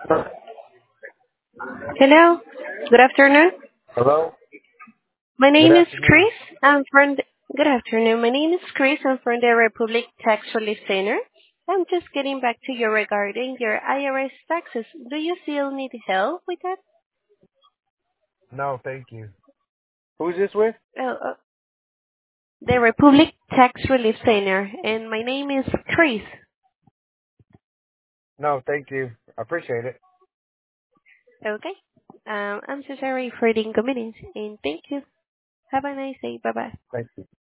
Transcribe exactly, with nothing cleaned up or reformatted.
Hello. Good afternoon. Hello? My Good name is afternoon. Chris. I'm from the, Good afternoon. My name is Chris. I'm from the Republic Tax Relief Center. I'm just getting back to you regarding your I R S taxes. Do you still need help with that? No, thank you. Who's this with? Oh, uh, the Republic Tax Relief Center, and my name is Chris. No, thank you. I appreciate it. Okay. Um, I'm so sorry for the inconvenience, and thank you. Have a nice day. Bye bye. Thank you.